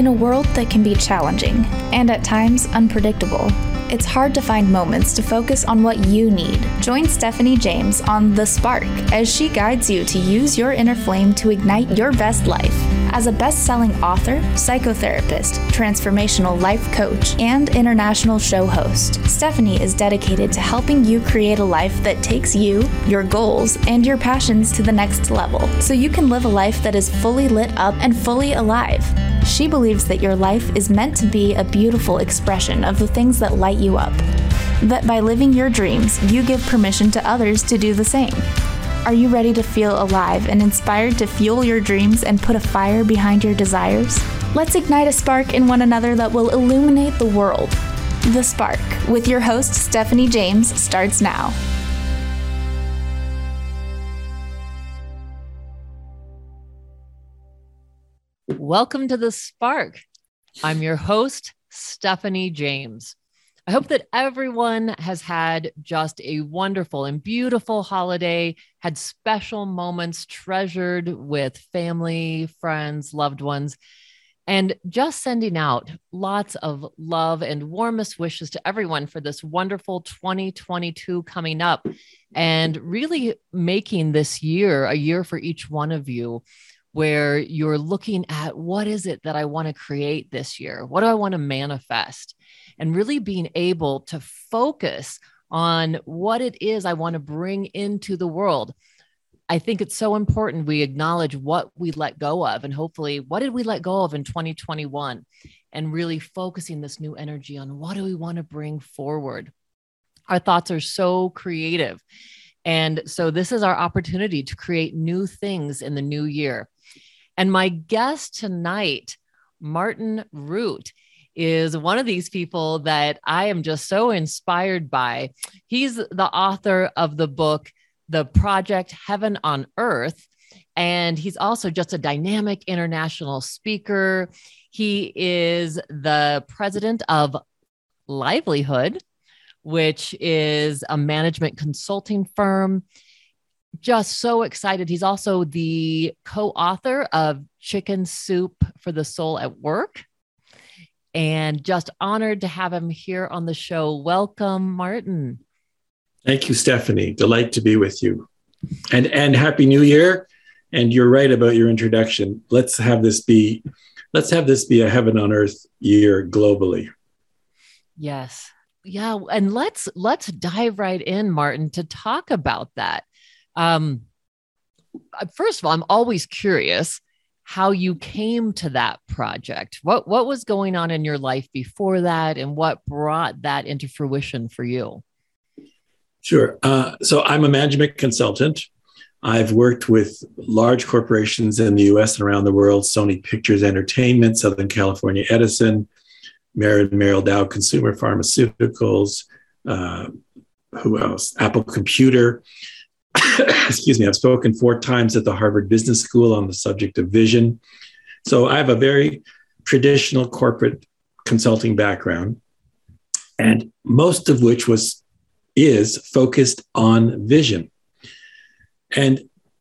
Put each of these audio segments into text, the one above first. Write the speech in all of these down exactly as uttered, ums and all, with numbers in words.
In a world that can be challenging and at times unpredictable, it's hard to find moments to focus on what you need. Join Stephanie James on The Spark as she guides you to use your inner flame to ignite your best life. As a best-selling author, psychotherapist, transformational life coach, and international show host, Stephanie is dedicated to helping you create a life that takes you, your goals, and your passions to the next level, so you can live a life that is fully lit up and fully alive. She believes that your life is meant to be a beautiful expression of the things that light you up. That by living your dreams, you give permission to others to do the same. Are you ready to feel alive and inspired to fuel your dreams and put a fire behind your desires? Let's ignite a spark in one another that will illuminate the world. The Spark, with your host, Stephanie James, starts now. Welcome to The Spark. I'm your host, Stephanie James. I hope that everyone has had just a wonderful and beautiful holiday, had special moments treasured with family, friends, loved ones, and just sending out lots of love and warmest wishes to everyone for this wonderful twenty twenty-two coming up, and really making this year a year for each one of you, where you're looking at what is it that I want to create this year? What do I want to manifest? And really being able to focus on what it is I want to bring into the world. I think it's so important we acknowledge what we let go of, and hopefully what did we let go of in twenty twenty-one, and really focusing this new energy on what do we want to bring forward. Our thoughts are so creative. And so this is our opportunity to create new things in the new year. And my guest tonight, Martin Root, is one of these people that I am just so inspired by. He's the author of the book, The Project Heaven on Earth, and he's also just a dynamic international speaker. He is the president of Livelihood, which is a management consulting firm. Just so excited. He's also the co-author of Chicken Soup for the Soul at Work, and just honored to have him here on the show. Welcome, Martin. Thank you, Stephanie. Delight to be with you. And and Happy New Year. And you're right about your introduction. Let's have this be, let's have this be a heaven on earth year globally. Yes. Yeah. And let's let's dive right in, Martin, to talk about that. Um, first of all, I'm always curious how you came to that project. What, what was going on in your life before that, and what brought that into fruition for you? Sure. Uh, so I'm a management consultant. I've worked with large corporations in the U S and around the world: Sony Pictures Entertainment, Southern California Edison, Merrill Merrill Dow Consumer Pharmaceuticals, uh, who else? Apple Computer. Excuse me, I've spoken four times at the Harvard Business School on the subject of vision. So I have a very traditional corporate consulting background, and most of which was is focused on vision. And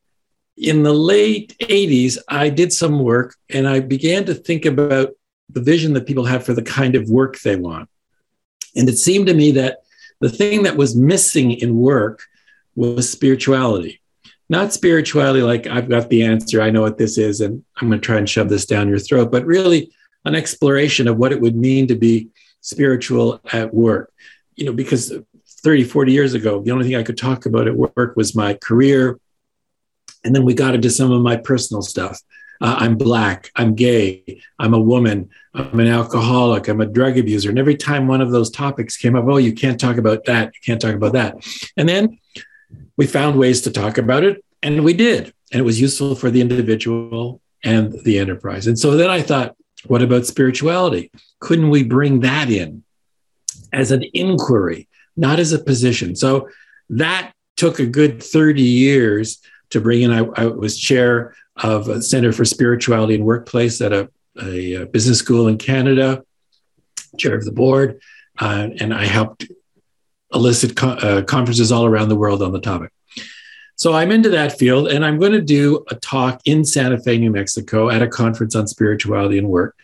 in the late eighties, I did some work, and I began to think about the vision that people have for the kind of work they want. And it seemed to me that the thing that was missing in work was spirituality. Not spirituality like I've got the answer, I know what this is, and I'm going to try and shove this down your throat, but really an exploration of what it would mean to be spiritual at work. You know, because thirty, forty years ago, the only thing I could talk about at work was my career. And then we got into some of my personal stuff. Uh, I'm Black, I'm gay, I'm a woman, I'm an alcoholic, I'm a drug abuser. And every time one of those topics came up, oh, you can't talk about that, you can't talk about that. And then we found ways to talk about it, and we did. And it was useful for the individual and the enterprise. And so then I thought, what about spirituality? Couldn't we bring that in as an inquiry, not as a position? So that took a good thirty years to bring in. I, I was chair of a Center for Spirituality and Workplace at a, a, a business school in Canada, chair of the board, uh, and I helped elicit co- uh, conferences all around the world on the topic. So I'm into that field, and I'm going to do a talk in Santa Fe, New Mexico at a conference on spirituality and work.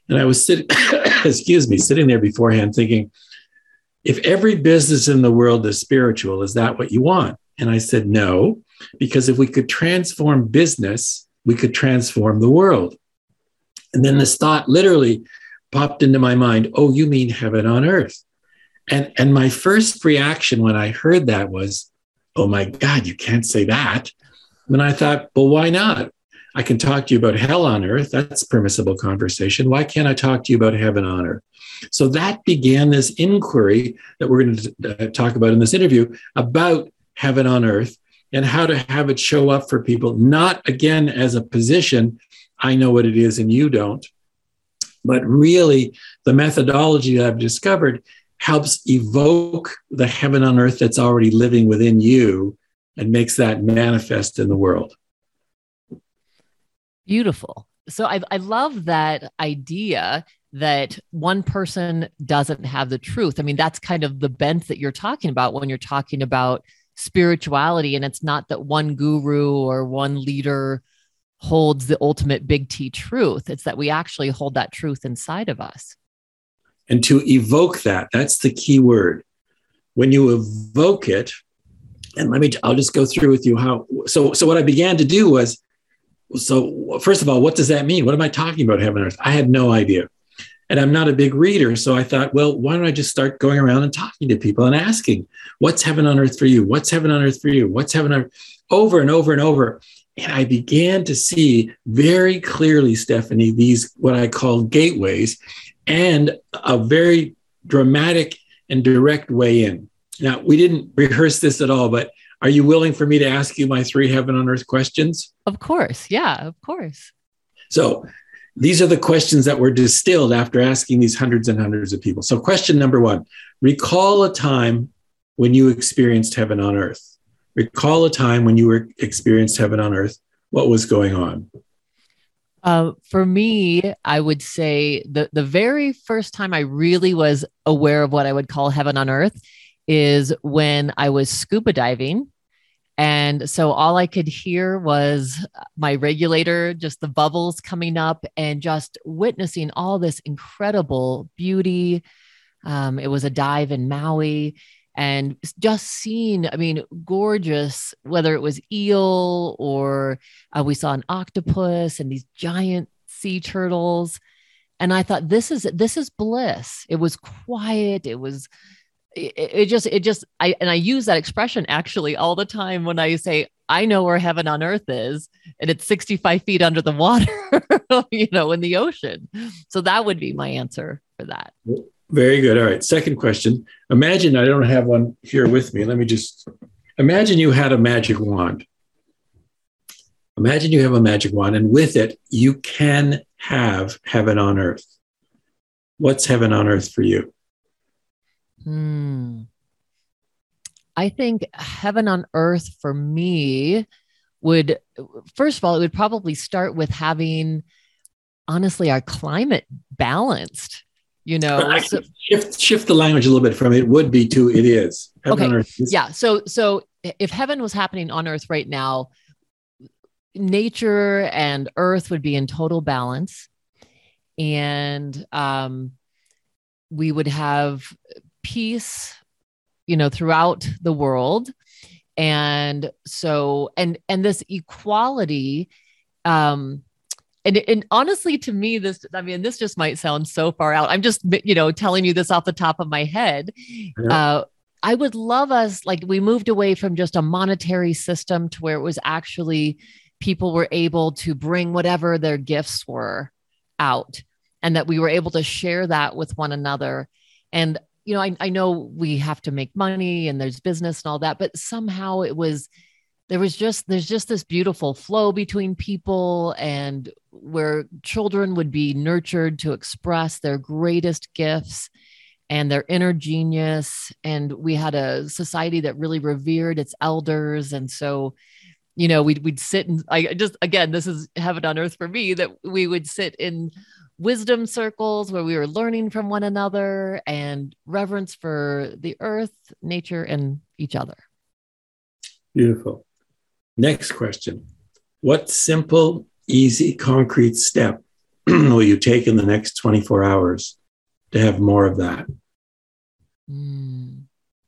And I was sitting, excuse me, sitting there beforehand thinking, if every business in the world is spiritual, is that what you want? And I said, no, because if we could transform business, we could transform the world. And then this thought literally popped into my mind, oh, you mean heaven on earth. And, and my first reaction when I heard that was, oh my God, you can't say that. And I thought, well, why not? I can talk to you about hell on earth. That's permissible conversation. Why can't I talk to you about heaven on earth? So that began this inquiry that we're going to uh, talk about in this interview about heaven on earth and how to have it show up for people, not again as a position, I know what it is and you don't, but really the methodology that I've discovered helps evoke the heaven on earth that's already living within you and makes that manifest in the world. Beautiful. So I, I love that idea that one person doesn't have the truth. I mean, that's kind of the bent that you're talking about when you're talking about spirituality. And it's not that one guru or one leader holds the ultimate big T truth. It's that we actually hold that truth inside of us. And to evoke that, that's the key word. When you evoke it, and let me, I'll just go through with you how, so, so what I began to do was, so first of all, what does that mean? What am I talking about, heaven and earth? I had no idea. And I'm not a big reader. So I thought, well, why don't I just start going around and talking to people and asking, what's heaven on earth for you? What's heaven on earth for you? What's heaven on earth? Over and over and over. And I began to see very clearly, Stephanie, these, what I call gateways, and a very dramatic and direct way in. Now, we didn't rehearse this at all, but are you willing for me to ask you my three heaven on earth questions? Of course. Yeah, of course. So these are the questions that were distilled after asking these hundreds and hundreds of people. So question number one, recall a time when you experienced heaven on earth. Recall a time when you were experienced heaven on earth. What was going on? Uh, for me, I would say the, the very first time I really was aware of what I would call heaven on earth is when I was scuba diving. And so all I could hear was my regulator, just the bubbles coming up and just witnessing all this incredible beauty. Um, it was a dive in Maui and just seeing, I mean, gorgeous, whether it was eel or uh, we saw an octopus and these giant sea turtles. And I thought, this is, this is bliss. It was quiet. It was It, it just, it just, I, and I use that expression actually all the time when I say, I know where heaven on earth is, and it's sixty-five feet under the water, you know, in the ocean. So that would be my answer for that. Very good. All right. Second question. Imagine, I don't have one here with me. Let me just, imagine you had a magic wand. Imagine you have a magic wand, and with it, you can have heaven on earth. What's heaven on earth for you? Hmm. I think heaven on earth for me would, first of all, it would probably start with having, honestly, our climate balanced, you know. So, shift, shift the language a little bit from it would be to it is. Heaven okay. on earth is. Yeah. So, so if heaven was happening on earth right now, nature and earth would be in total balance. And um, we would have peace, you know, throughout the world. And so, and, and this equality, um, and, and honestly, to me, this, I mean, this just might sound so far out. I'm just, you know, telling you this off the top of my head. Yeah. Uh, I would love us, like we moved away from just a monetary system to where it was actually people were able to bring whatever their gifts were out, and that we were able to share that with one another. And you know, I, I know we have to make money and there's business and all that, but somehow it was, there was just, there's just this beautiful flow between people, and where children would be nurtured to express their greatest gifts and their inner genius. And we had a society that really revered its elders. And so, you know, we'd, we'd sit and I just, again, this is heaven on earth for me, that we would sit in wisdom circles where we were learning from one another and reverence for the earth, nature, and each other. Beautiful. Next question. What simple, easy, concrete step will you take in the next twenty-four hours to have more of that? Mm.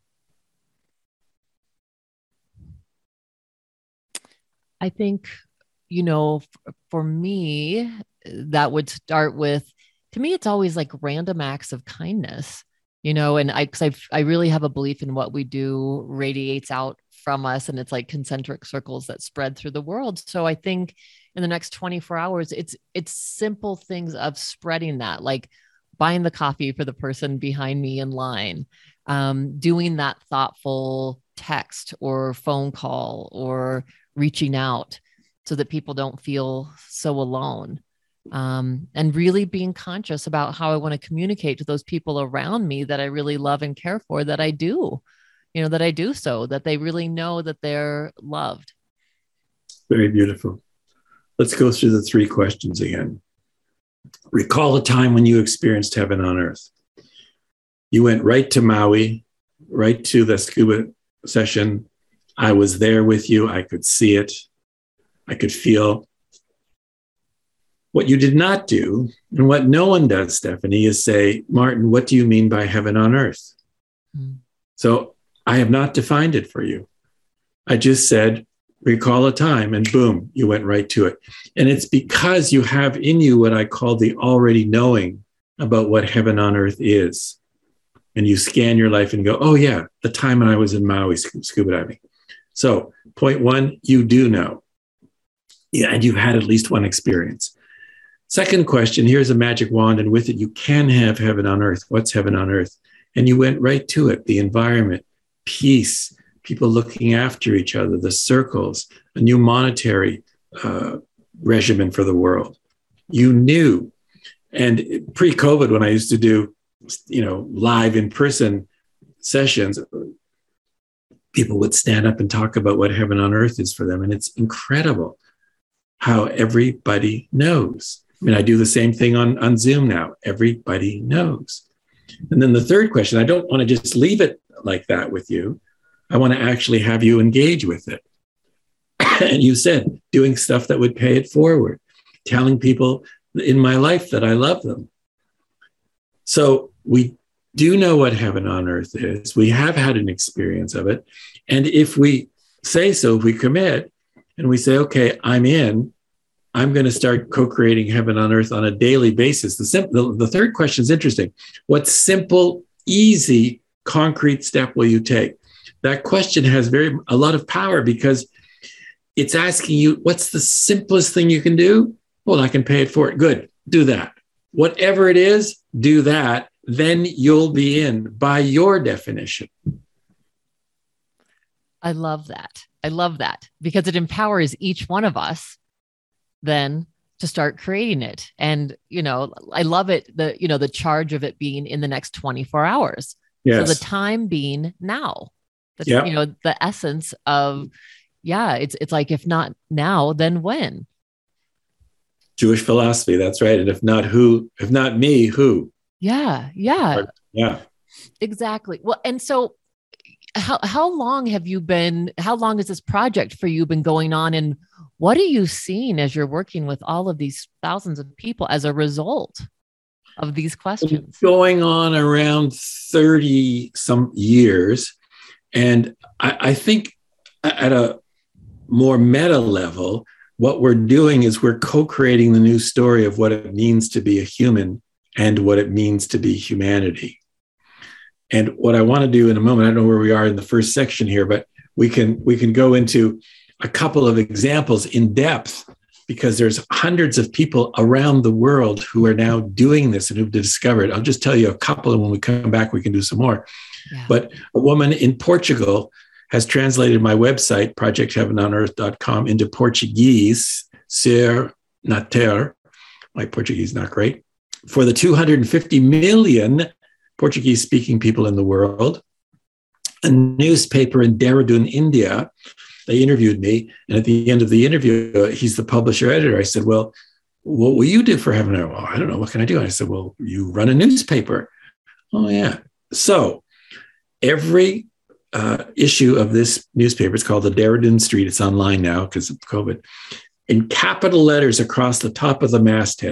I think, you know, f- for me, that would start with, to me, it's always like random acts of kindness, you know, and I, cause I, I really have a belief in what we do radiates out from us, and it's like concentric circles that spread through the world. So I think in the next twenty-four hours, it's, it's simple things of spreading that, like buying the coffee for the person behind me in line, um, doing that thoughtful text or phone call, or reaching out so that people don't feel so alone. Um, and really being conscious about how I want to communicate to those people around me that I really love and care for, that I do, you know, that I do so that they really know that they're loved. Very beautiful. Let's go through the three questions again. Recall a time when you experienced heaven on earth. You went right to Maui, right to the scuba session. I was there with you. I could see it. I could feel. What you did not do, and what no one does, Stephanie, is say, Martin, what do you mean by heaven on earth? Mm. So I have not defined it for you. I just said, recall a time, and boom, you went right to it. And it's because you have in you what I call the already knowing about what heaven on earth is. And you scan your life and go, oh yeah, the time when I was in Maui scuba diving. So point one, you do know. Yeah, and you've had at least one experience. Second question, here's a magic wand, and with it, you can have heaven on earth. What's heaven on earth? And you went right to it, the environment, peace, people looking after each other, the circles, a new monetary uh, regimen for the world. You knew. And pre-COVID, when I used to do, you know, live in-person sessions, people would stand up and talk about what heaven on earth is for them. And it's incredible how everybody knows. I mean, I do the same thing on, on Zoom now. Everybody knows. And then the third question, I don't want to just leave it like that with you. I want to actually have you engage with it. And you said, doing stuff that would pay it forward, telling people in my life that I love them. So we do know what heaven on earth is. We have had an experience of it. And if we say so, if we commit and we say, okay, I'm in, I'm going to start co-creating heaven on earth on a daily basis. The, sim- the, the third question is interesting. What simple, easy, concrete step will you take? That question has very a lot of power because it's asking you, what's the simplest thing you can do? Well, I can pay it forward. Good, do that. Whatever it is, do that. Then you'll be in by your definition. I love that. I love that because it empowers each one of us then to start creating it. And, you know, I love it, the, you know, the charge of it being in the next twenty-four hours. Yes. So the time being now, the, yep. you know, the essence of, yeah, it's, it's like, if not now, then when? Jewish philosophy. That's right. And if not who, if not me, who? Yeah. Yeah. Or, yeah. Exactly. Well, and so how, how long have you been, how long has this project for you been going on? And what are you seeing as you're working with all of these thousands of people as a result of these questions? Going on around thirty some years. And I, I think at a more meta level, what we're doing is we're co-creating the new story of what it means to be a human and what it means to be humanity. And what I want to do in a moment, I don't know where we are in the first section here, but we can we can go into a couple of examples in depth because there's hundreds of people around the world who are now doing this and who've discovered. I'll just tell you a couple, and when we come back, we can do some more. Yeah. But a woman in Portugal has translated my website, project heaven on earth dot com, into Portuguese, ser na terra. My Portuguese is not great. For the two hundred fifty million Portuguese-speaking people in the world, a newspaper in Dehradun, India, they interviewed me. And at the end of the interview, uh, he's the publisher editor. I said, well, what will you do for heaven? Well, I don't know. What can I do? And I said, well, you run a newspaper. Oh, yeah. So every uh, issue of this newspaper, it's called the Dehradun Street. It's online now because of COVID. In capital letters across the top of the masthead,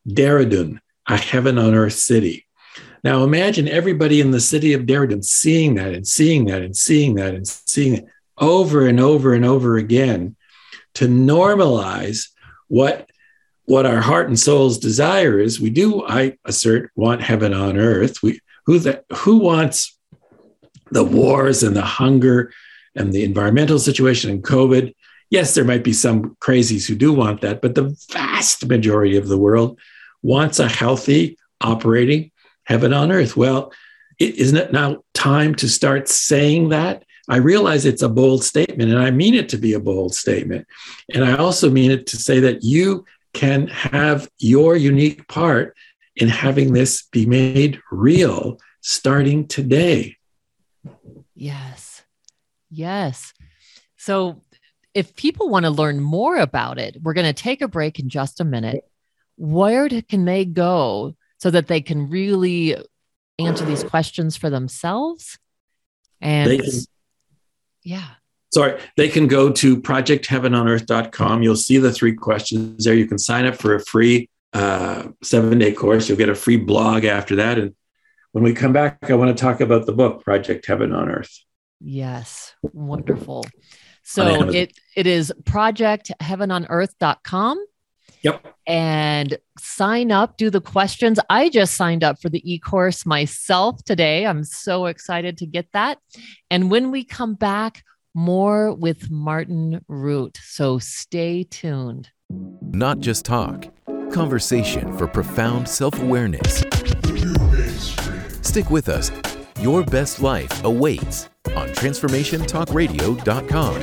Dehradun, a heaven on earth city. Now imagine everybody in the city of Dehradun seeing that and seeing that and seeing that and seeing it over and over and over again to normalize what, what our heart and soul's desire is. We do, I assert, want heaven on earth. We, who, the, who wants the wars and the hunger and the environmental situation and COVID? Yes, there might be some crazies who do want that, but the vast majority of the world wants a healthy, operating heaven on earth. Well, isn't it now time to start saying that? I realize it's a bold statement, and I mean it to be a bold statement. And I also mean it to say that you can have your unique part in having this be made real starting today. Yes. Yes. So if people want to learn more about it, we're going to take a break in just a minute. Where can they go so that they can really answer these questions for themselves? And can, yeah. Sorry, they can go to project heaven on earth dot com. You'll see the three questions there. You can sign up for a free uh, seven-day course. You'll get a free blog after that. And when we come back, I want to talk about the book, Project Heaven on Earth. Yes, wonderful. So it it is project heaven on earth dot com. Yep. And sign up, do the questions. I just signed up for the e-course myself today. I'm so excited to get that. And when we come back, more with Martin Root. So stay tuned. Not just talk, conversation for profound self-awareness. Stick with us. Your best life awaits on transformation talk radio dot com.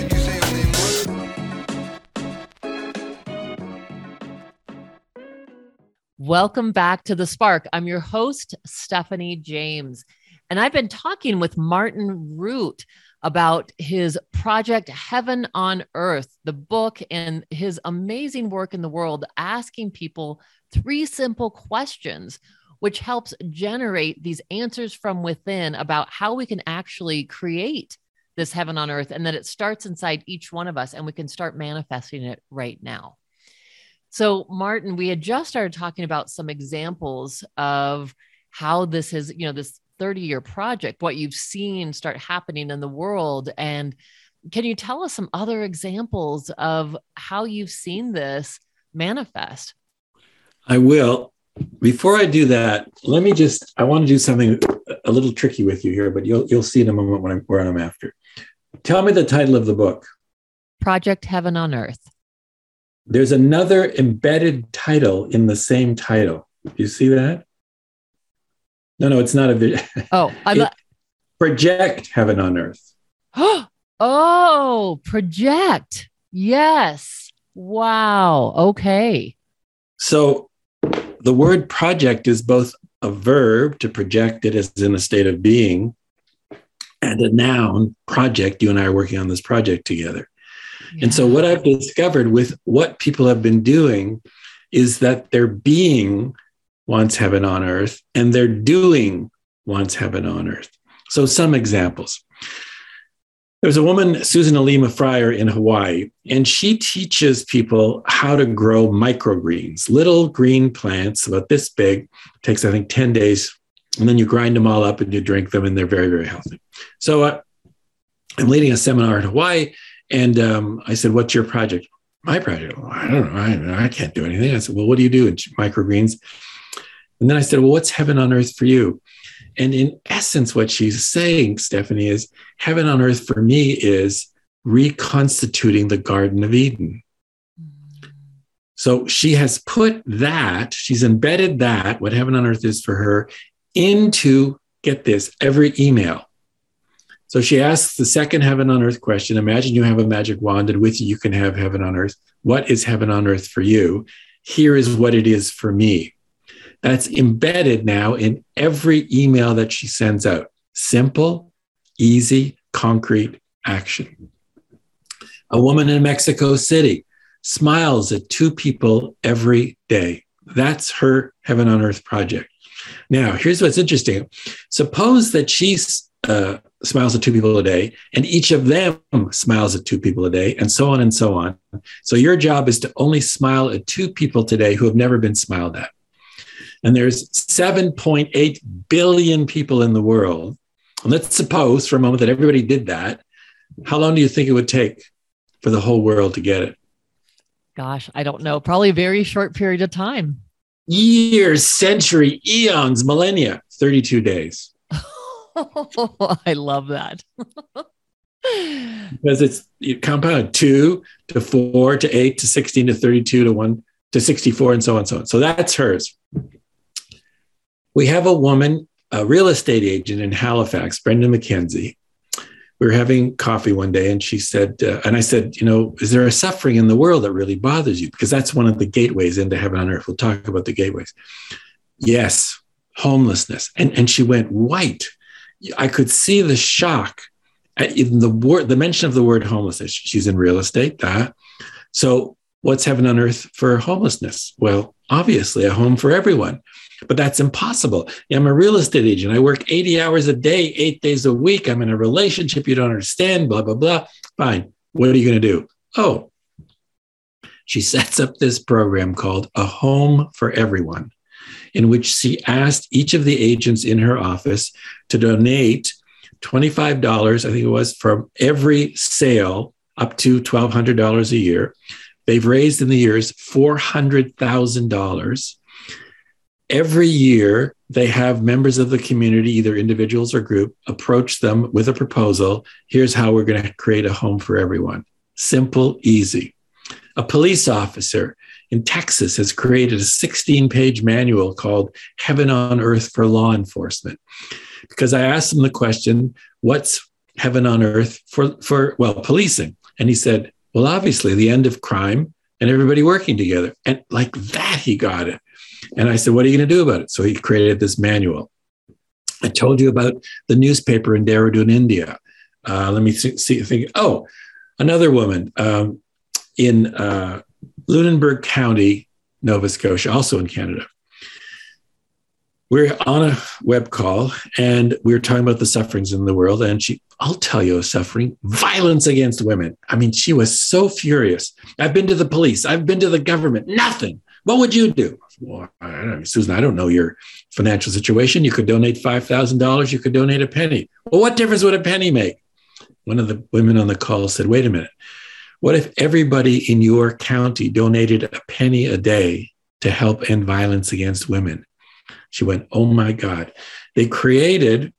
Welcome back to The Spark. I'm your host, Stephanie James, and I've been talking with Martin Root about his project Heaven on Earth, the book, and his amazing work in the world, asking people three simple questions, which helps generate these answers from within about how we can actually create this heaven on earth, and that it starts inside each one of us, and we can start manifesting it right now. So, Martin, we had just started talking about some examples of how this is, you know, this thirty-year project, what you've seen start happening in the world. And can you tell us some other examples of how you've seen this manifest? I will. Before I do that, let me just, I want to do something a little tricky with you here, but you'll you'll see in a moment when I'm, where I'm after. Tell me the title of the book. Project Heaven on Earth. There's another embedded title in the same title. Do you see that? No, no, it's not a video. Oh, I'm a- Project Heaven on Earth. Oh, project. Yes. Wow. Okay. So the word project is both a verb, to project it as in a state of being, and a noun, project. You and I are working on this project together. Yeah. And so what I've discovered with what people have been doing is that their being wants heaven on earth and their doing wants heaven on earth. So some examples. There's a woman, Susan Alima Fryer in Hawaii, and she teaches people how to grow microgreens, little green plants about this big. It takes, I think, ten days. And then you grind them all up and you drink them, and they're very, very healthy. So uh, I'm leading a seminar in Hawaii, and um, I said, what's your project? My project? Well, I don't know. I, I can't do anything. I said, well, what do you do in microgreens? And then I said, well, what's heaven on earth for you? And in essence, what she's saying, Stephanie, is heaven on earth for me is reconstituting the Garden of Eden. So she has put that, she's embedded that, what heaven on earth is for her, into, get this, every email. So she asks the second heaven on earth question. Imagine you have a magic wand, and with you, you can have heaven on earth. What is heaven on earth for you? Here is what it is for me. That's embedded now in every email that she sends out. Simple, easy, concrete action. A woman in Mexico City smiles at two people every day. That's her heaven on earth project. Now, here's what's interesting. Suppose that she uh, smiles at two people a day, and each of them smiles at two people a day, and so on and so on. So your job is to only smile at two people today who have never been smiled at. And there's seven point eight billion people in the world. And let's suppose for a moment that everybody did that. How long do you think it would take for the whole world to get it? Gosh, I don't know. Probably a very short period of time. Years, century, eons, millennia, thirty-two days. I love that. Because it's you compound two to four to eight to sixteen to thirty-two to one to sixty-four and so on and so on. So that's hers. We have a woman, a real estate agent in Halifax, Brenda McKenzie. We were having coffee one day and she said, uh, and I said, you know, is there a suffering in the world that really bothers you? Because that's one of the gateways into heaven on earth. We'll talk about the gateways. Yes, homelessness. And, and she went white. I could see the shock at even the word, the mention of the word homelessness. She's in real estate. That. So what's heaven on earth for homelessness? Well, obviously a home for everyone. But that's impossible. I'm a real estate agent. I work eighty hours a day, eight days a week. I'm in a relationship you don't understand, blah, blah, blah. Fine. What are you going to do? Oh, she sets up this program called A Home for Everyone, in which she asked each of the agents in her office to donate twenty-five dollars, I think it was, from every sale up to twelve hundred dollars a year. They've raised in the years four hundred thousand dollars. Every year, they have members of the community, either individuals or group, approach them with a proposal. Here's how we're going to create a home for everyone. Simple, easy. A police officer in Texas has created a sixteen-page manual called Heaven on Earth for Law Enforcement. Because I asked him the question, what's heaven on earth for, for, well, policing? And he said, well, obviously, the end of crime and everybody working together. And like that, he got it. And I said, what are you going to do about it? So he created this manual. I told you about the newspaper in Dehradun, India. Uh, let me see, see think. Oh, another woman um, in uh, Lunenburg County, Nova Scotia, also in Canada. We're on a web call and we were talking about the sufferings in the world. And she, I'll tell you a suffering, violence against women. I mean, she was so furious. I've been to the police. I've been to the government. Nothing. What would you do? Well, I don't know, Susan, I don't know your financial situation. You could donate five thousand dollars. You could donate a penny. Well, what difference would a penny make? One of the women on the call said, wait a minute. What if everybody in your county donated a penny a day to help end violence against women? She went, oh my God. They created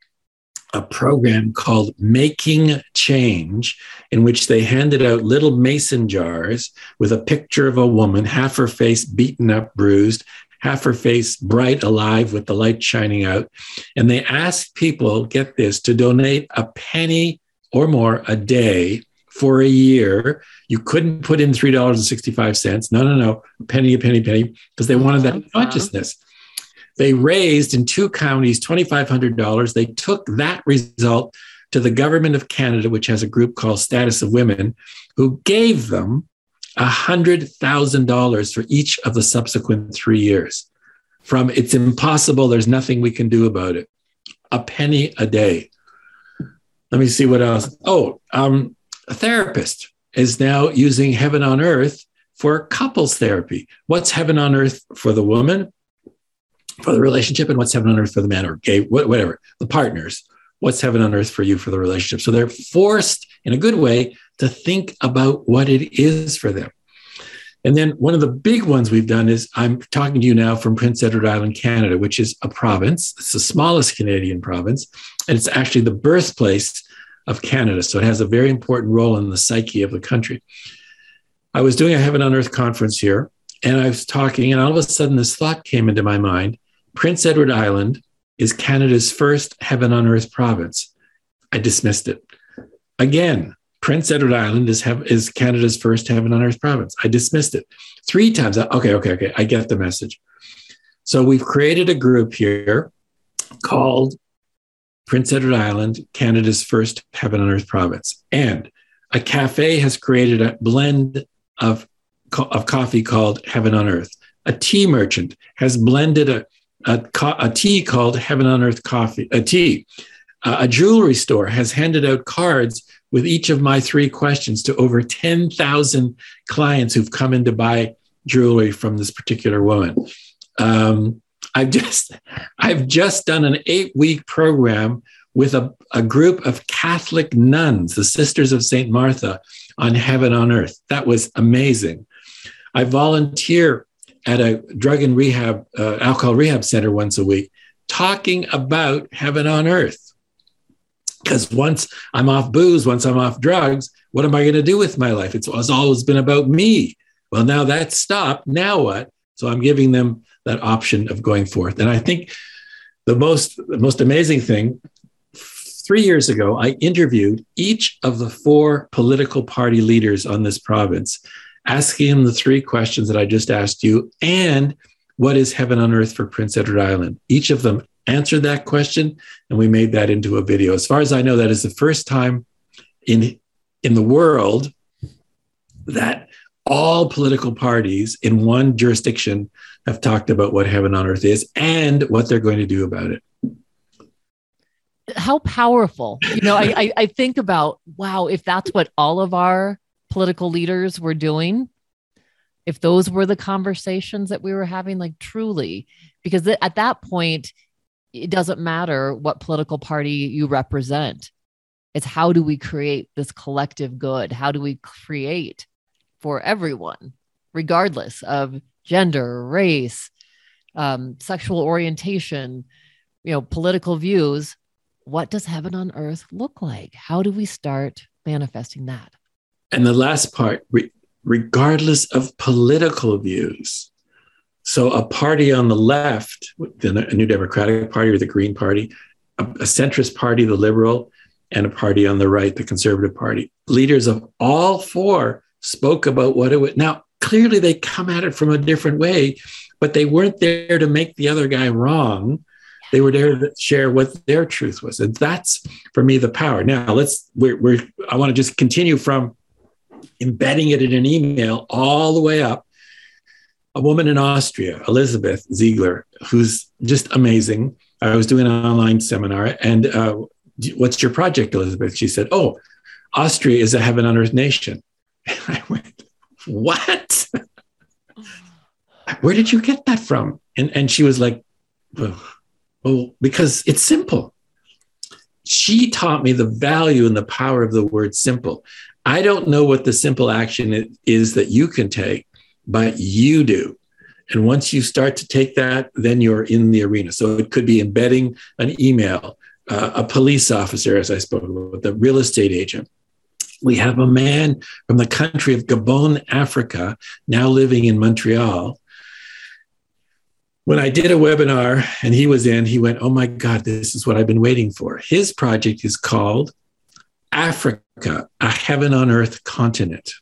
a program called Making Change, in which they handed out little mason jars with a picture of a woman, half her face beaten up, bruised, half her face bright, alive with the light shining out. And they asked people, get this, to donate a penny or more a day for a year. You couldn't put in three dollars and sixty-five cents. No, no, no, a penny, a penny, penny, because they wanted that consciousness. They raised in two counties twenty-five hundred dollars. They took that result to the government of Canada, which has a group called Status of Women, who gave them one hundred thousand dollars for each of the subsequent three years. From it's impossible, there's nothing we can do about it. A penny a day. Let me see what else. Oh, um, a therapist is now using Heaven on Earth for couples therapy. What's Heaven on Earth for the woman? For the relationship, and what's heaven on earth for the man or gay, whatever, the partners, what's heaven on earth for you for the relationship? So they're forced in a good way to think about what it is for them. And then one of the big ones we've done is I'm talking to you now from Prince Edward Island, Canada, which is a province. It's the smallest Canadian province, and it's actually the birthplace of Canada. So it has a very important role in the psyche of the country. I was doing a Heaven on Earth conference here, and I was talking, and all of a sudden this thought came into my mind. Prince Edward Island is Canada's first Heaven on Earth province. I dismissed it. Again, Prince Edward Island is, is Canada's first Heaven on Earth province. I dismissed it three times. Okay, okay, okay. I get the message. So we've created a group here called Prince Edward Island, Canada's first Heaven on Earth province. And a cafe has created a blend of, of coffee called Heaven on Earth. A tea merchant has blended a A, co- a tea called Heaven on Earth Coffee, a tea. Uh, a jewelry store has handed out cards with each of my three questions to over ten thousand clients who've come in to buy jewelry from this particular woman. Um, I've just, I've just done an eight-week program with a, a group of Catholic nuns, the Sisters of Saint Martha, on heaven on earth. That was amazing. I volunteer at a drug and rehab, uh, alcohol rehab center once a week, talking about heaven on earth. Because once I'm off booze, once I'm off drugs, what am I going to do with my life? It's, it's always been about me. Well, now that's stopped. Now what? So I'm giving them that option of going forth. And I think the most, the most amazing thing, three years ago, I interviewed each of the four political party leaders on this province, asking them the three questions that I just asked you, and what is heaven on earth for Prince Edward Island? Each of them answered that question, and we made that into a video. As far as I know, that is the first time in, in the world that all political parties in one jurisdiction have talked about what heaven on earth is and what they're going to do about it. How powerful. You know, I, I, I think about, wow, if that's what all of our political leaders were doing, if those were the conversations that we were having, like truly, because th- at that point, it doesn't matter what political party you represent. It's how do we create this collective good? How do we create for everyone, regardless of gender, race, um, sexual orientation, you know, political views? What does heaven on earth look like? How do we start manifesting that? And the last part, re- regardless of political views. So a party on the left, the New Democratic Party or the Green Party, a, a centrist party, the Liberal, and a party on the right, the Conservative Party. Leaders of all four spoke about what it would. Now, clearly they come at it from a different way, but they weren't there to make the other guy wrong. They were there to share what their truth was. And that's, for me, the power. Now, let's, we're, we're I want to just continue from embedding it in an email all the way up. A woman in Austria, Elizabeth Ziegler, who's just amazing. I was doing an online seminar, and uh, what's your project, Elizabeth? She said, oh, Austria is a heaven on earth nation. And I went, what? Where did you get that from? And, and she was like, well, well, because it's simple. She taught me the value and the power of the word simple. I don't know what the simple action is that you can take, but you do. And once you start to take that, then you're in the arena. So it could be embedding an email, uh, a police officer, as I spoke about, the real estate agent. We have a man from the country of Gabon, Africa, now living in Montreal. When I did a webinar and he was in, he went, oh my God, this is what I've been waiting for. His project is called Africa, a heaven on earth continent.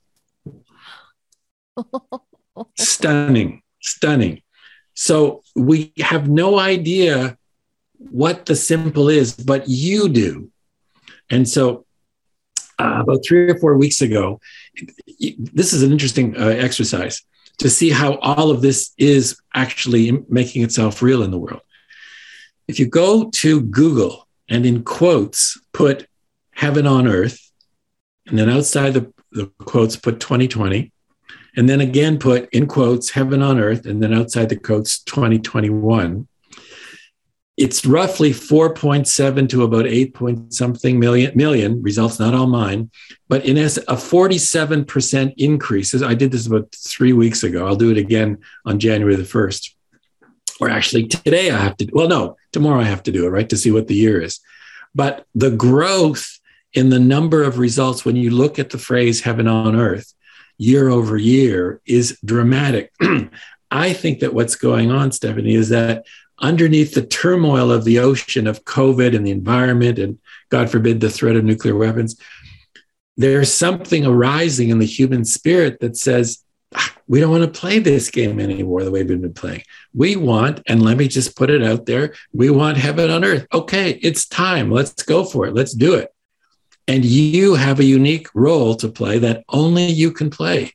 Stunning, stunning. So we have no idea what the simple is, but you do. And so uh, about three or four weeks ago, this is an interesting uh, exercise to see how all of this is actually making itself real in the world. If you go to Google and in quotes, put heaven on earth, and then outside the, the quotes, put twenty twenty, and then again put in quotes, heaven on earth, and then outside the quotes, twenty twenty-one, it's roughly four point seven to about eight point something million, million, results not all mine, but in a forty-seven percent increase. I did this about three weeks ago. I'll do it again on January the first. Or actually today I have to, well, no, tomorrow I have to do it, right, to see what the year is. But the growth in the number of results when you look at the phrase heaven on earth year over year is dramatic. I think that what's going on, Stephanie, is that underneath the turmoil of the ocean of COVID and the environment, and God forbid, the threat of nuclear weapons, there's something arising in the human spirit that says, we don't want to play this game anymore the way we've been playing. We want, and let me just put it out there, we want heaven on earth. Okay, it's time. Let's go for it. Let's do it. And you have a unique role to play that only you can play.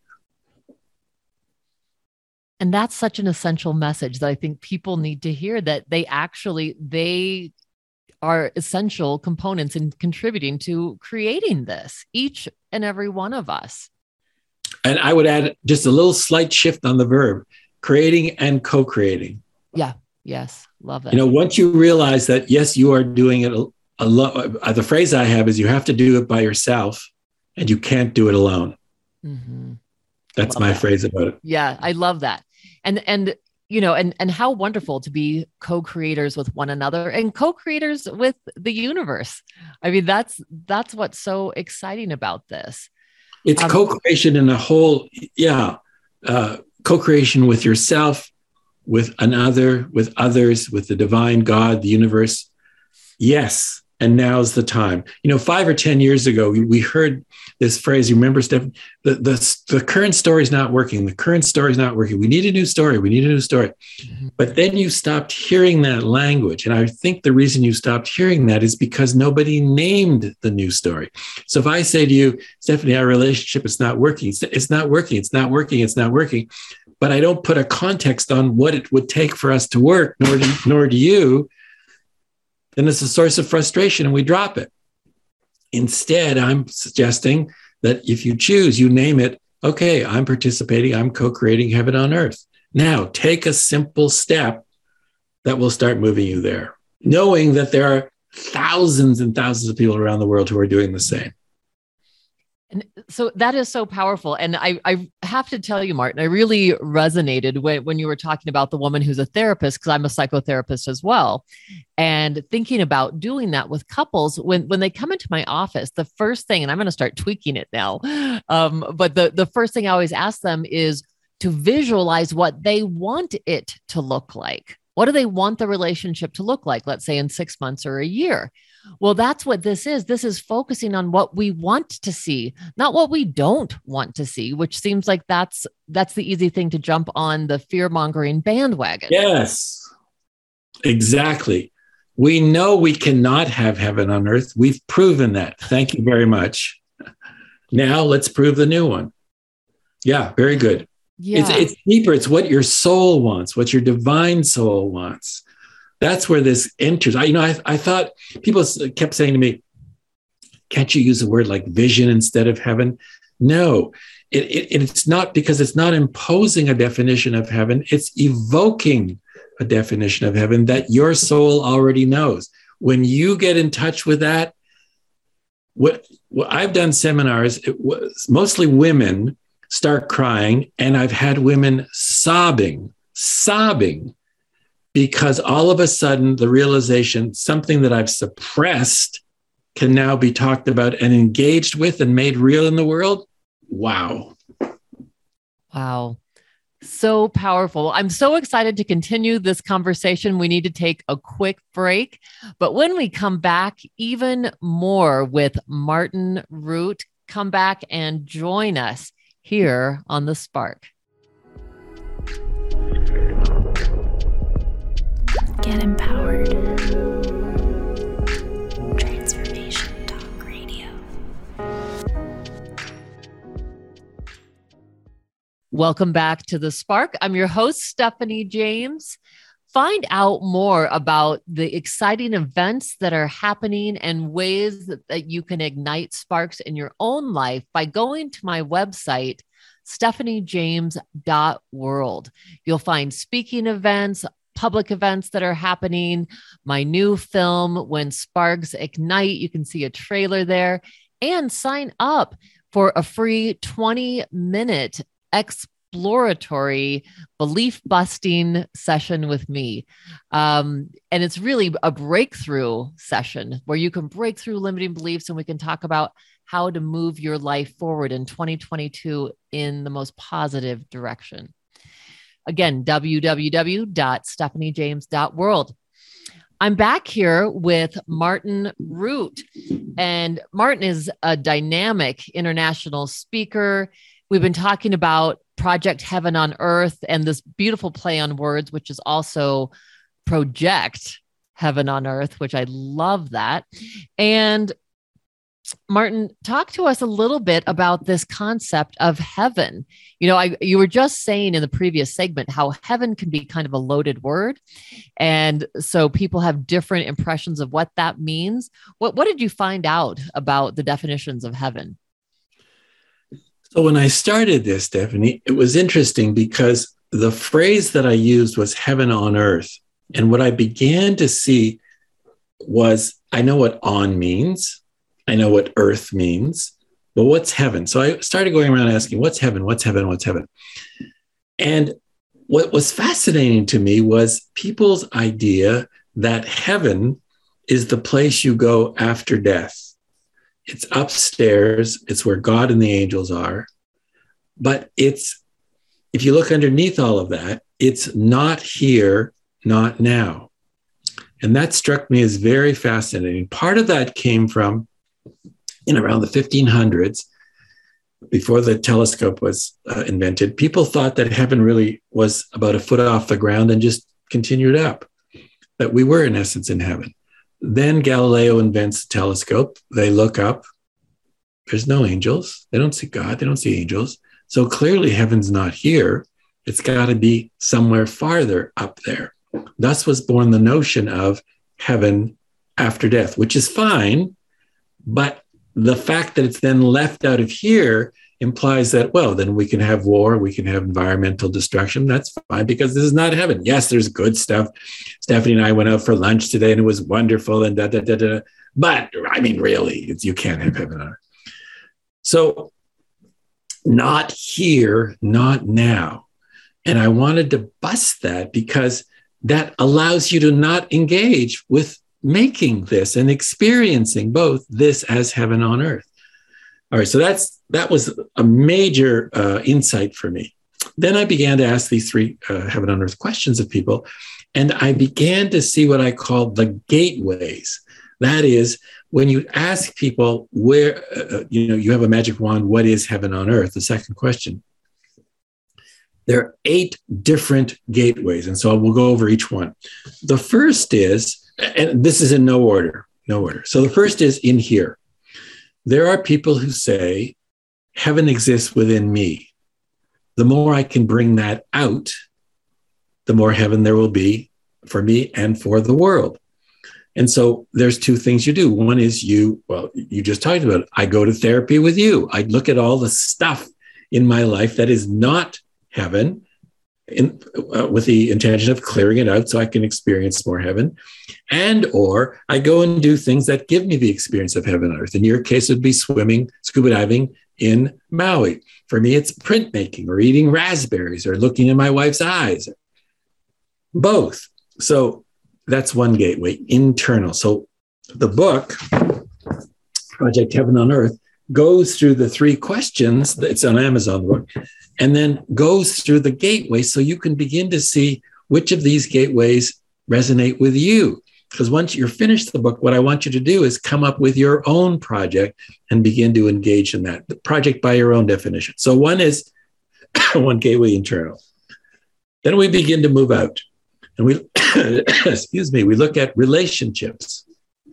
And that's such an essential message that I think people need to hear, that they actually, they are essential components in contributing to creating this, each and every one of us. And I would add just a little slight shift on the verb, creating and co-creating. Yeah. Yes. Love it. You know, once you realize that, yes, you are doing it alone. The phrase I have is you have to do it by yourself and you can't do it alone. Mm-hmm. That's love my that. phrase about it. Yeah. I love that. And, and, you know, and, and how wonderful to be co-creators with one another and co-creators with the universe. I mean, that's, that's what's so exciting about this. It's um, co-creation in a whole, yeah. Uh, co-creation with yourself, with another, with others, with the divine God, the universe. Yes. And now's the time. You know, five or ten years ago, we, we heard this phrase. You remember, Steph? The, the, the current story is not working. The current story is not working. We need a new story. We need a new story. Mm-hmm. But then you stopped hearing that language. And I think the reason you stopped hearing that is because nobody named the new story. So if I say to you, Stephanie, our relationship is not working. It's, it's not working. It's not working. It's not working. But I don't put a context on what it would take for us to work, nor do, nor do you, then it's a source of frustration and we drop it. Instead, I'm suggesting that if you choose, you name it, okay, I'm participating, I'm co-creating heaven on earth. Now, take a simple step that will start moving you there, knowing that there are thousands and thousands of people around the world who are doing the same. And so that is so powerful. And I, I have to tell you, Martin, I really resonated when, when you were talking about the woman who's a therapist, because I'm a psychotherapist as well. And thinking about doing that with couples, when, when they come into my office, the first thing, and I'm going to start tweaking it now, um, but the, the first thing I always ask them is to visualize what they want it to look like. What do they want the relationship to look like, let's say in six months or a year? Well, that's what this is. This is focusing on what we want to see, not what we don't want to see, which seems like that's that's the easy thing to jump on the fear-mongering bandwagon. Yes, exactly. We know we cannot have heaven on earth. We've proven that. Thank you very much. Now let's prove the new one. Yeah, very good. Yeah. It's, it's deeper. It's what your soul wants, what your divine soul wants. That's where this enters. I, you know, I, I thought people kept saying to me, can't you use a word like vision instead of heaven? No, it, it, it's not, because it's not imposing a definition of heaven. It's evoking a definition of heaven that your soul already knows. When you get in touch with that, what, what I've done seminars, it was mostly women start crying, and I've had women sobbing, sobbing, because all of a sudden the realization, something that I've suppressed can now be talked about and engaged with and made real in the world. Wow. Wow. So powerful. I'm so excited to continue this conversation. We need to take a quick break, but when we come back, even more with Martin Root. Come back and join us here on The Spark. Get empowered. Transformation Talk Radio. Welcome back to The Spark. I'm your host, Stephanie James. Find out more about the exciting events that are happening and ways that, that you can ignite sparks in your own life by going to my website, stephanie james dot world. You'll find speaking events, public events that are happening, my new film, When Sparks Ignite. You can see a trailer there, and sign up for a free twenty minute exploratory belief busting session with me. Um, and it's really a breakthrough session where you can break through limiting beliefs, and we can talk about how to move your life forward in twenty twenty-two in the most positive direction. Again, w w w dot stephanie james dot world. I'm back here with Martin Root, and Martin is a dynamic international speaker. We've been talking about Project Heaven on Earth and this beautiful play on words, which is also Project Heaven on Earth, which I love that. And Martin, talk to us a little bit about this concept of heaven. You know, I, you were just saying in the previous segment how heaven can be kind of a loaded word. And so people have different impressions of what that means. What, what did you find out about the definitions of heaven? So when I started this, Stephanie, it was interesting because the phrase that I used was heaven on earth. And what I began to see was, I know what on means. I know what earth means, but what's heaven? So I started going around asking, what's heaven? What's heaven? What's heaven? And what was fascinating to me was people's idea that heaven is the place you go after death. It's upstairs. It's where God and the angels are. But it's, if you look underneath all of that, it's not here, not now. And that struck me as very fascinating. Part of that came from, in around the fifteen hundreds, before the telescope was uh, invented, people thought that heaven really was about a foot off the ground and just continued up, that we were in essence in heaven. Then Galileo invents the telescope. They look up. There's no angels. They don't see God. They don't see angels. So clearly heaven's not here. It's got to be somewhere farther up there. Thus was born the notion of heaven after death, which is fine. But the fact that it's then left out of here implies that, well, then we can have war, we can have environmental destruction. That's fine, because this is not heaven. Yes, there's good stuff. Stephanie and I went out for lunch today and it was wonderful and da, da, da, da. But I mean, really, it's, you can't have heaven on earth. So not here, not now. And I wanted to bust that because that allows you to not engage with making this and experiencing both this as heaven on earth. All right, so that's that was a major uh, insight for me. Then I began to ask these three uh, heaven on earth questions of people, and I began to see what I call the gateways. That is, when you ask people where, uh, you know, you have a magic wand, what is heaven on earth? The second question. There are eight different gateways, and so we'll go over each one. The first is, and this is in no order, no order. So the first is in here. There are people who say, heaven exists within me. The more I can bring that out, the more heaven there will be for me and for the world. And so there's two things you do. One is you, well, you just talked about it. I go to therapy with you. I look at all the stuff in my life that is not heaven, in, uh, with the intention of clearing it out so I can experience more heaven. And or I go and do things that give me the experience of heaven on earth. In your case, it would be swimming, scuba diving in Maui. For me, it's printmaking or eating raspberries or looking in my wife's eyes. Both. So that's one gateway, internal. So the book, Project Heaven on Earth, goes through the three questions. It's on Amazon, the book, and then goes through the gateway so you can begin to see which of these gateways resonate with you. Because once you're finished the book, what I want you to do is come up with your own project and begin to engage in that. The project by your own definition. So one is one gateway internal. Then we begin to move out. And we, excuse me, we look at relationships.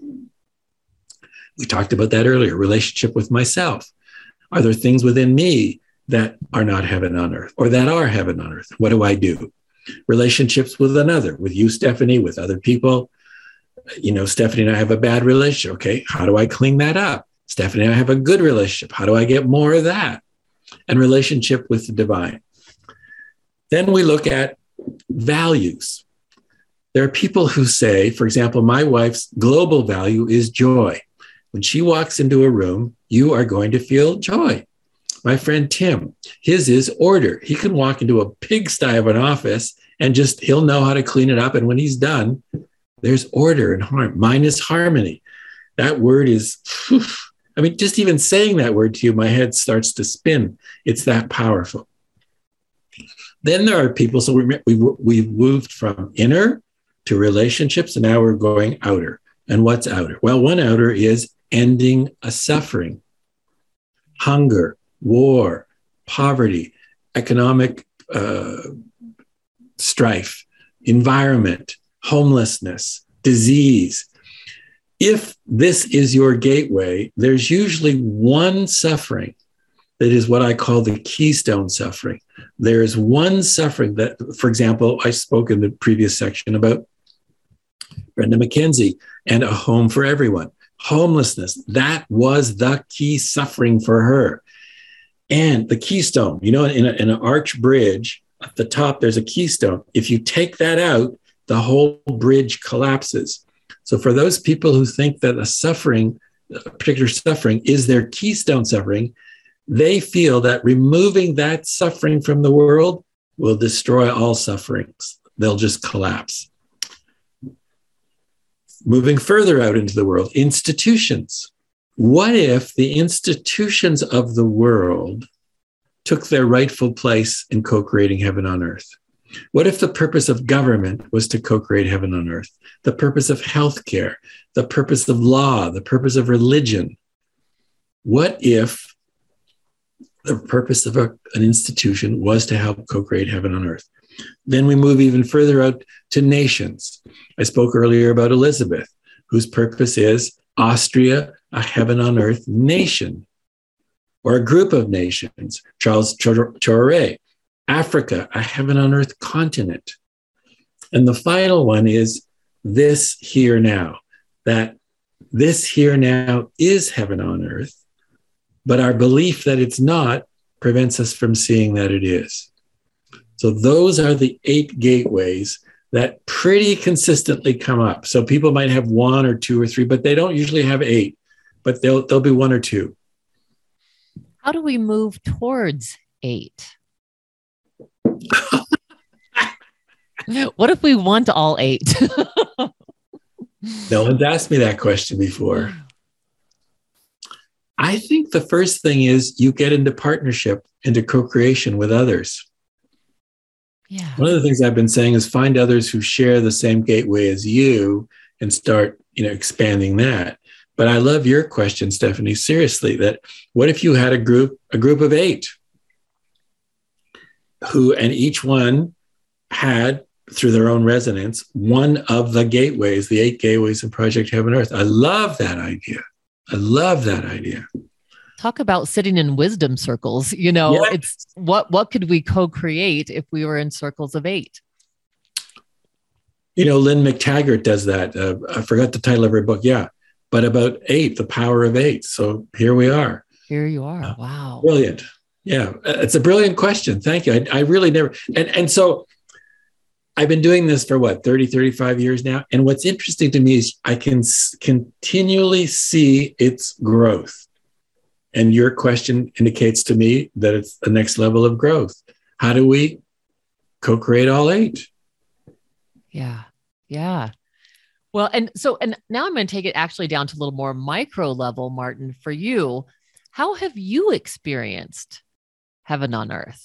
We talked about that earlier, relationship with myself. Are there things within me that are not heaven on earth or that are heaven on earth? What do I do? Relationships with another, with you, Stephanie, with other people. You know, Stephanie and I have a bad relationship. Okay, how do I clean that up? Stephanie and I have a good relationship. How do I get more of that? And relationship with the divine. Then we look at values. There are people who say, for example, my wife's global value is joy. When she walks into a room, you are going to feel joy. My friend Tim, his is order. He can walk into a pigsty of an office and just, he'll know how to clean it up. And when he's done, there's order and harmony. Mine is harmony. That word is, whew, I mean, just even saying that word to you, my head starts to spin. It's that powerful. Then there are people, so we, we, we've moved from inner to relationships, and now we're going outer. And what's outer? Well, one outer is ending a suffering, hunger, war, poverty, economic uh, strife, environment, homelessness, disease. If this is your gateway, there's usually one suffering that is what I call the keystone suffering. There's one suffering that, for example, I spoke in the previous section about Brenda McKenzie and A Home for Everyone. Homelessness, that was the key suffering for her. And the keystone, you know, in, a, in an arch bridge, at the top, there's a keystone. If you take that out, the whole bridge collapses. So for those people who think that a suffering, a particular suffering is their keystone suffering, they feel that removing that suffering from the world will destroy all sufferings. They'll just collapse. Moving further out into the world, institutions. What if the institutions of the world took their rightful place in co-creating heaven on earth? What if the purpose of government was to co-create heaven on earth? The purpose of healthcare, the purpose of law, the purpose of religion. What if the purpose of a, an institution was to help co-create heaven on earth? Then we move even further out to nations. I spoke earlier about Elizabeth, whose purpose is Austria, a heaven on earth nation, or a group of nations. Charles Chauret, Africa, a heaven on earth continent. And the final one is this here now, that this here now is heaven on earth, but our belief that it's not prevents us from seeing that it is. So those are the eight gateways that pretty consistently come up. So people might have one or two or three, but they don't usually have eight, but they'll, they'll be one or two. How do we move towards eight? What if we want all eight? No one's asked me that question before. I think the first thing is you get into partnership, into co-creation with others. Yeah. One of the things I've been saying is find others who share the same gateway as you and start, you know, expanding that. But I love your question, Stephanie, seriously, that what if you had a group, a group of eight who, and each one had, through their own resonance, one of the gateways, the eight gateways in Project Heaven Earth. I love that idea. I love that idea. Talk about sitting in wisdom circles. You know, yes. It's what, what could we co-create if we were in circles of eight? You know, Lynn McTaggart does that. Uh, I forgot the title of her book. Yeah. But about eight, the power of eight. So here we are. Here you are. Wow. Brilliant. Yeah. It's a brilliant question. Thank you. I, I really never, and, and so I've been doing this for what, thirty, thirty-five years now. And what's interesting to me is I can s- continually see its growth. And your question indicates to me that it's the next level of growth. How do we co-create all eight? Yeah. Yeah. Well, and so, and now I'm going to take it actually down to a little more micro level, Martin, for you. How have you experienced heaven on earth?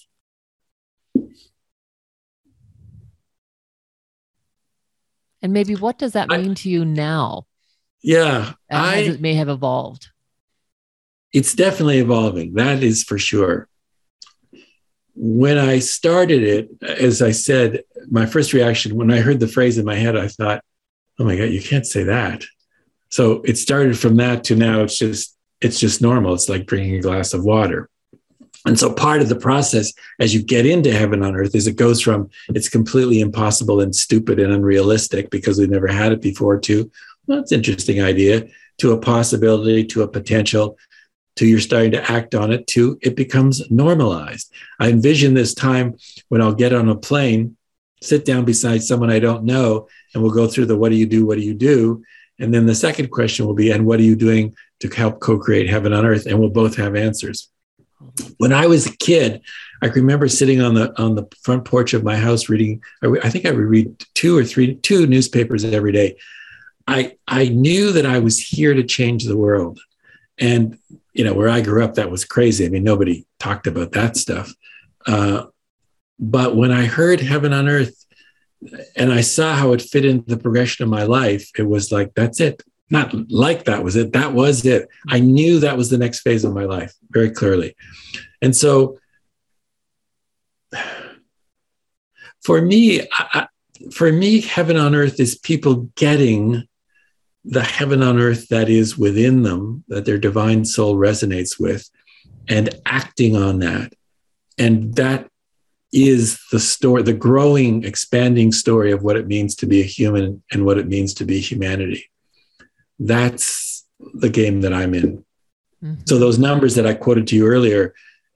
And maybe what does that mean I, to you now? Yeah. As I, it may have evolved. It's definitely evolving. That is for sure. When I started it, as I said, my first reaction, when I heard the phrase in my head, I thought, oh my God, you can't say that. So it started from that to now it's just, it's just normal. It's like drinking a glass of water. And so part of the process as you get into heaven on earth is it goes from it's completely impossible and stupid and unrealistic because we've never had it before to, well, it's an interesting idea, to a possibility, to a potential, to you're starting to act on it, to it becomes normalized. I envision this time when I'll get on a plane, sit down beside someone I don't know, and we'll go through the what do you do, what do you do? And then the second question will be, and what are you doing to help co-create heaven on earth? And we'll both have answers. When I was a kid, I remember sitting on the on the front porch of my house reading, I think I would read two or three, two newspapers every day. I I knew that I was here to change the world. And, you know, where I grew up, that was crazy. I mean, nobody talked about that stuff. Uh, but when I heard heaven on earth and I saw how it fit into the progression of my life, it was like, that's it. Not like that was it. That was it. I knew that was the next phase of my life very clearly. And so for me, I, for me, heaven on earth is people getting the heaven on earth that is within them, that their divine soul resonates with, and acting on that. And that is the story, the growing, expanding story of what it means to be a human and what it means to be humanity. That's the game that I'm in. Mm-hmm. So those numbers that I quoted to you earlier,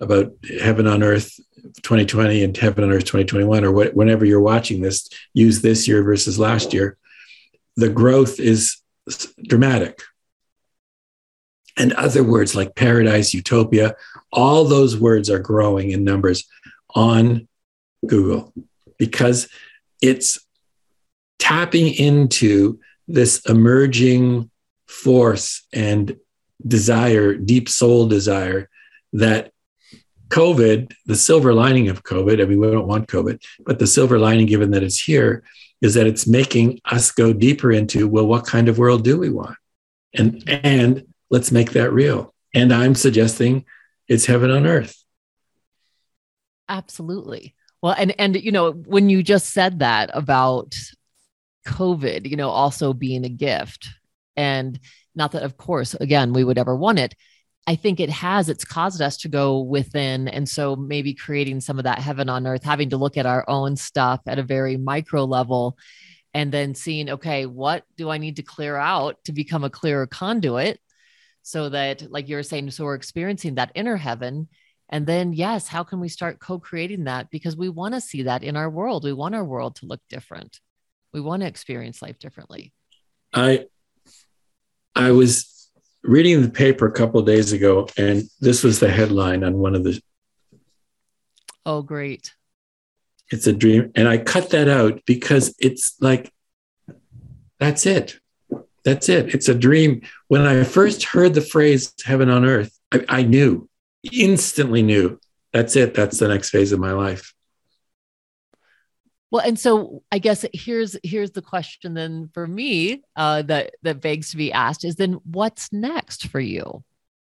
about Heaven on Earth twenty twenty and Heaven on Earth twenty twenty-one, or what, whenever you're watching this, use this year versus last year, the growth is dramatic. And other words like paradise, utopia, all those words are growing in numbers on Google because it's tapping into this emerging force and desire, deep soul desire, that COVID, the silver lining of COVID, I mean, we don't want COVID, but the silver lining, given that it's here, is that it's making us go deeper into, well, what kind of world do we want? And, and let's make that real. And I'm suggesting it's heaven on earth. Absolutely. Well, and, and, you know, when you just said that about COVID, you know, also being a gift, and not that, of course, again, we would ever want it. I think it has, it's caused us to go within. And so maybe creating some of that heaven on earth, having to look at our own stuff at a very micro level, and then seeing, okay, what do I need to clear out to become a clearer conduit so that, like you're saying, so we're experiencing that inner heaven. And then, yes, how can we start co-creating that? Because we want to see that in our world. We want our world to look different. We want to experience life differently. I, I was reading the paper a couple of days ago, and this was the headline on one of the. Oh, great. It's a dream. And I cut that out because it's like, that's it. That's it. It's a dream. When I first heard the phrase heaven on earth, I, I knew, instantly knew, that's it. That's the next phase of my life. Well, and so I guess here's here's the question then for me uh, that that begs to be asked is then what's next for you?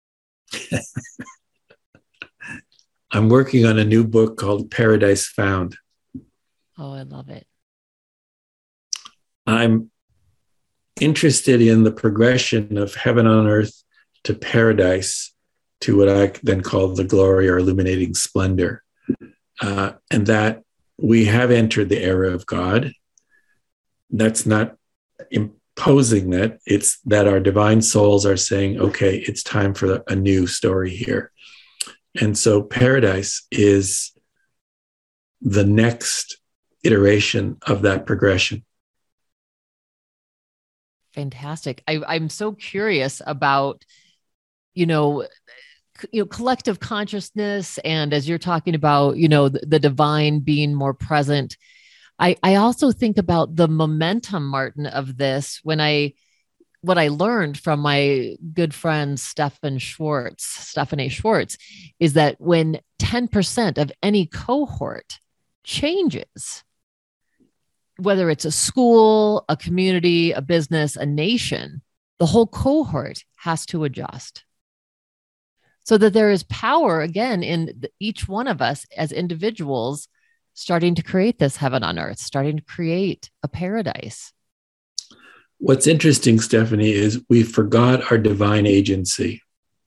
I'm working on a new book called Paradise Found. Oh, I love it. I'm interested in the progression of heaven on earth to paradise, to what I then call the glory or illuminating splendor, uh, and that we have entered the era of God. That's not imposing that. It's that our divine souls are saying, okay, it's time for a new story here. And so paradise is the next iteration of that progression. Fantastic. I, I'm so curious about, you know, you know, collective consciousness. And as you're talking about, you know, the, the divine being more present, I, I also think about the momentum, Martin, of this when I, what I learned from my good friend, Stefan Schwartz, Stephanie Schwartz, is that when ten percent of any cohort changes, whether it's a school, a community, a business, a nation, the whole cohort has to adjust. So that there is power, again, in each one of us as individuals starting to create this heaven on earth, starting to create a paradise. What's interesting, Stephanie, is we forgot our divine agency.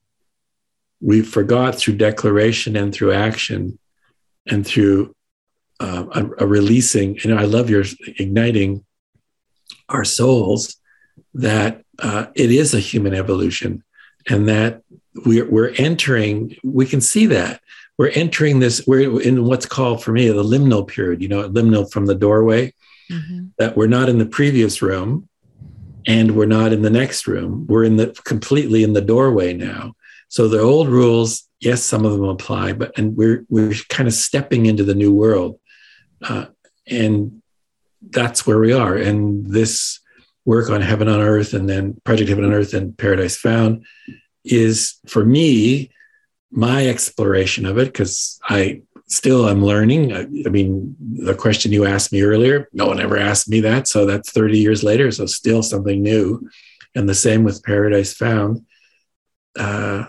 We forgot through declaration and through action and through uh, a, a releasing. You know, I love your igniting our souls, that uh, it is a human evolution, and that we're, we're entering, we can see that. We're entering this, we're in what's called for me the liminal period, you know, liminal from the doorway, mm-hmm. that we're not in the previous room and we're not in the next room. We're in the completely in the doorway now. So the old rules, yes, some of them apply, but and we're we're kind of stepping into the new world. Uh, and that's where we are. And this work on Heaven on Earth and then Project Heaven on Earth and Paradise Found is, for me, my exploration of it, because I still am learning. I, I mean, the question you asked me earlier, no one ever asked me that. So that's thirty years later. So still something new. And the same with Paradise Found. Uh,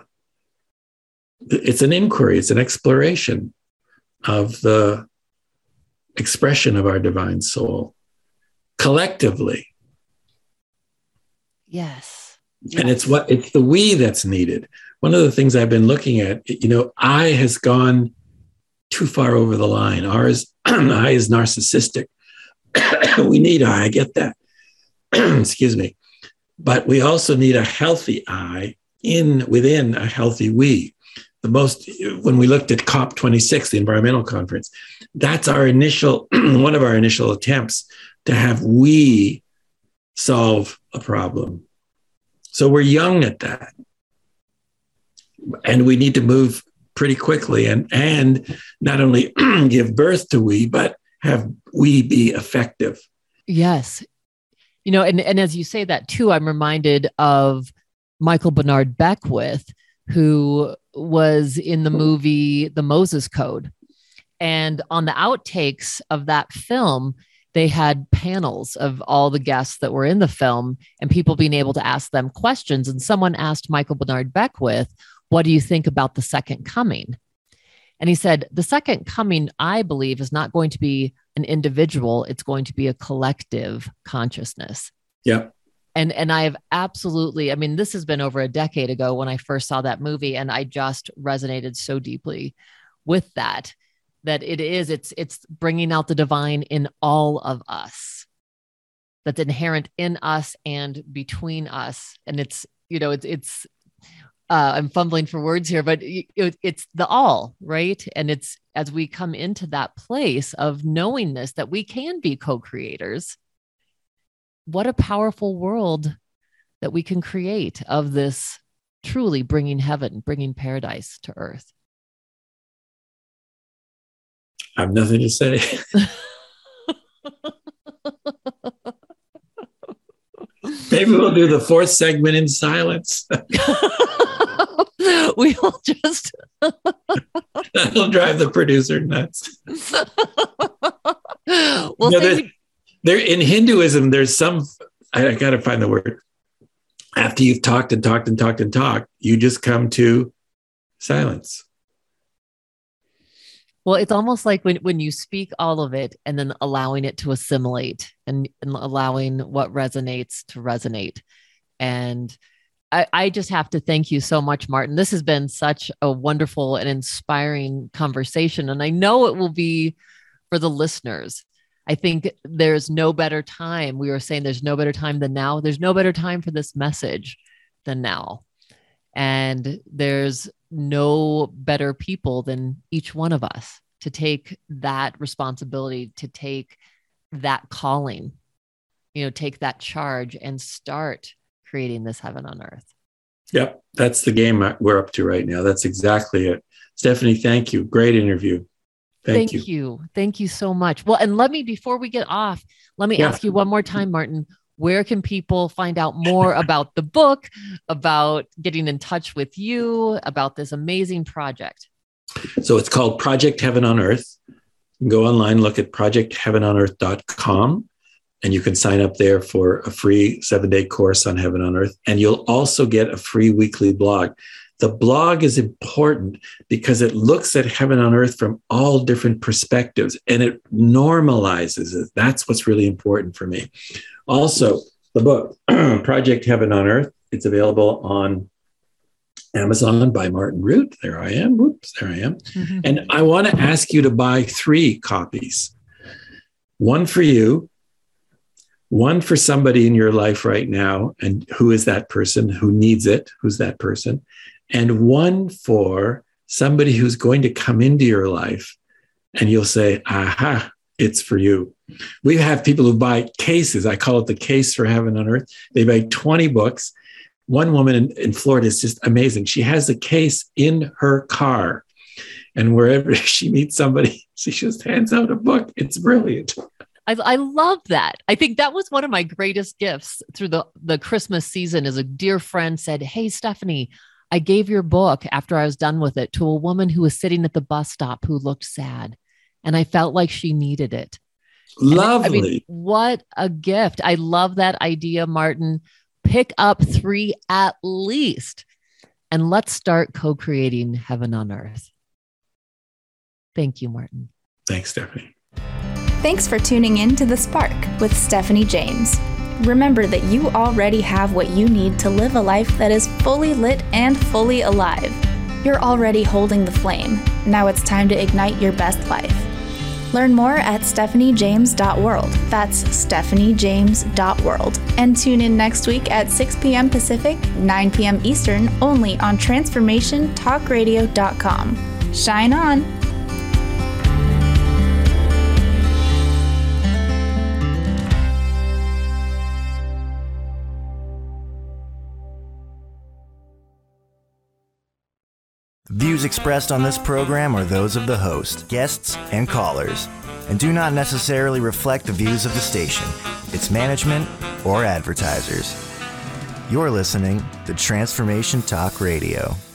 it's an inquiry. It's an exploration of the expression of our divine soul collectively. Yes. And it's what it's the we that's needed. One of the things I've been looking at, you know, I has gone too far over the line. Ours, I is narcissistic. We need I, I get that. Excuse me. But we also need a healthy I in within a healthy we. the most, when we looked at COP twenty-six, the environmental conference, that's our initial, one of our initial attempts to have we solve a problem. So we're young at that. And we need to move pretty quickly and, and not only give birth to we, but have we be effective. Yes. You know, and, and as you say that too, I'm reminded of Michael Bernard Beckwith, who was in the movie The Moses Code. And on the outtakes of that film, they had panels of all the guests that were in the film and people being able to ask them questions. And someone asked Michael Bernard Beckwith, what do you think about the second coming? And he said, the second coming, I believe, is not going to be an individual. It's going to be a collective consciousness. Yeah. And, and I have absolutely, I mean, this has been over a decade ago when I first saw that movie, and I just resonated so deeply with that, that it is, it's, it's bringing out the divine in all of us, that's inherent in us and between us. And it's, you know, it's, it's, uh, I'm fumbling for words here, but it, it's the all, right? And it's, as we come into that place of knowingness that we can be co-creators, what a powerful world that we can create of this, truly bringing heaven, bringing paradise to earth. I have nothing to say. Maybe we'll do the fourth segment in silence. We'll just... That'll drive the producer nuts. Well, no, there, there, in Hinduism, there's some, I, I got to find the word. After you've talked and talked and talked and talked, you just come to silence. Well, it's almost like when, when you speak all of it and then allowing it to assimilate and, and allowing what resonates to resonate. And I, I just have to thank you so much, Martin. This has been such a wonderful and inspiring conversation. And I know it will be for the listeners. I think there's no better time. We were saying there's no better time than now. There's no better time for this message than now. And there's no better people than each one of us to take that responsibility, to take that calling, you know, take that charge and start creating this heaven on earth. Yep. That's the game we're up to right now. That's exactly it. Stephanie, thank you. Great interview. Thank, Thank you. you. Thank you so much. Well, and let me, before we get off, let me yeah. ask you one more time, Martin, where can people find out more about the book, about getting in touch with you, about this amazing project? So it's called Project Heaven on Earth. You can go online, look at project heaven on earth dot com, and you can sign up there for a free seven-day course on Heaven on Earth. And you'll also get a free weekly blog. The blog is important because it looks at heaven on earth from all different perspectives and it normalizes it. That's what's really important for me. Also, the book, Project Heaven on Earth, it's available on Amazon by Martin Root. There I am. Whoops, there I am. Mm-hmm. And I want to ask you to buy three copies. One for you, one for somebody in your life right now, and who is that person, who needs it, who's that person, and one for somebody who's going to come into your life and you'll say, aha, it's for you. We have people who buy cases. I call it the case for Heaven on Earth. They buy twenty books. One woman in, in Florida is just amazing. She has the case in her car. And wherever she meets somebody, she just hands out a book. It's brilliant. I, I love that. I think that was one of my greatest gifts through the, the Christmas season. As a dear friend said, hey, Stephanie, I gave your book after I was done with it to a woman who was sitting at the bus stop who looked sad. And I felt like she needed it. Lovely. And I mean, what a gift. I love that idea, Martin. Pick up three at least, and let's start co-creating heaven on earth. Thank you, Martin. Thanks, Stephanie. Thanks for tuning in to The Spark with Stephanie James. Remember that you already have what you need to live a life that is fully lit and fully alive. You're already holding the flame. Now it's time to ignite your best life. Learn more at stephanie james dot world. That's stephanie james dot world. And tune in next week at six p.m. Pacific, nine p.m. Eastern, only on transformation talk radio dot com. Shine on! Views expressed on this program are those of the host, guests, and callers, and do not necessarily reflect the views of the station, its management, or advertisers. You're listening to Transformation Talk Radio.